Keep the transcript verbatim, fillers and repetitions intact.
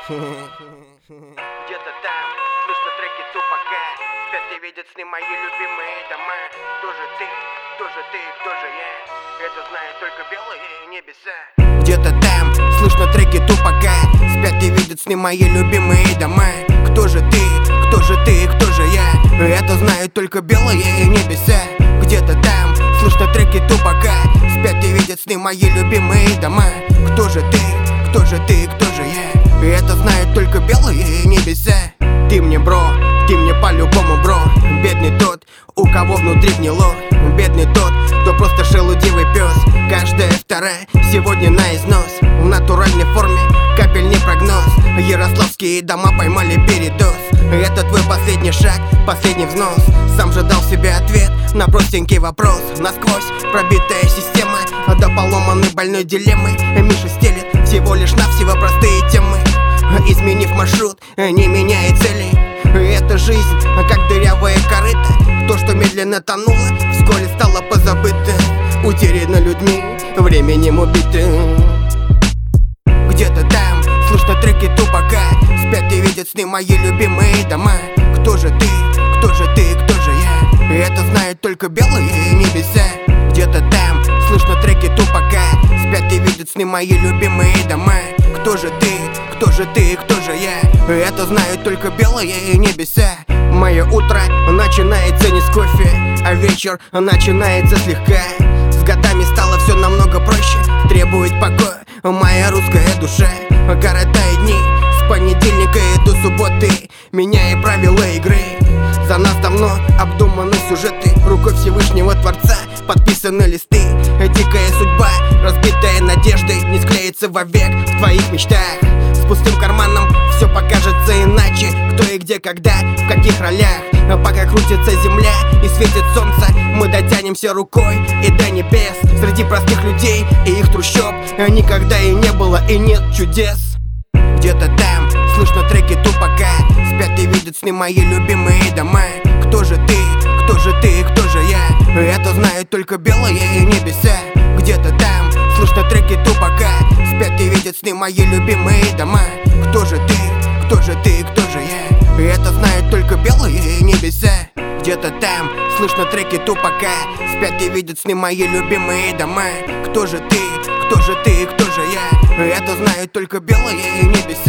Где-то там слышно треки Тупака. Спят и видят сны мои любимые дома. Кто же ты, кто же ты, кто же я? Это знают только белые небеса. Где-то там слышно треки Тупака. Спят и видят сны мои любимые дома. Кто же ты, кто же ты, кто же я? Это знают только белые небеса. Где-то там слышно треки Тупака. Спят и видят сны мои любимые дома. Кто же ты, кто же ты, кто же я? Это знают только белые небеса. Ты мне бро, ты мне по-любому бро. Бедный тот, у кого внутри гнило. Бедный тот, кто просто шелудивый пес. Каждая вторая сегодня на износ. В натуральной форме, капельный прогноз. Ярославские дома поймали передоз. Это твой последний шаг, последний взнос. Сам же дал себе ответ на простенький вопрос. Насквозь пробитая система до поломанной больной дилеммы. Миша стелет всего лишь навсего простые темы. Изменив маршрут, не меняя цели. Это жизнь, как дырявая корыта. То, что медленно тонуло, вскоре стало позабыто. Утеряно людьми, временем убито. Где-то там слышно треки Тупака. Спят и видят сны мои любимые дома. Кто же ты, кто же ты, кто же я? Это знают только белые небеса. Где-то там слышно треки Тупака. Спят и видят сны мои любимые дома. Кто же ты, кто же ты, кто же я? Это знают только белые небеса. Мое утро начинается не с кофе, а вечер начинается слегка. С годами стало все намного проще. Требует покоя моя русская душа. Коротаю дни с понедельника и до субботы, меняя правила игры. За нас давно обдуманы сюжеты. Рукой Всевышнего Творца подписаны листы. Дикая судьба, разбитая надеждой, не склеится вовек в твоих мечтах. С пустым карманом все покажется иначе. Кто и где, когда, в каких ролях. Пока крутится земля и светит солнце, мы дотянемся рукой и до небес. Среди простых людей и их трущоб никогда и не было и нет чудес. Где-то там слышно треки Тупака. Спят и видят сны мои любимые дома. Кто же ты, кто же ты, кто же я? Это знают только белые небеса. Где-то там слышно треки Тупака. Спят и видят сны мои любимые дома. Кто же ты, кто же ты, кто же я? Это знают только белые небеса. Где-то там слышно треки Тупака. Спят и видят сны мои любимые дома. Кто же ты, кто же ты, кто же я? Это знают только белые небеса.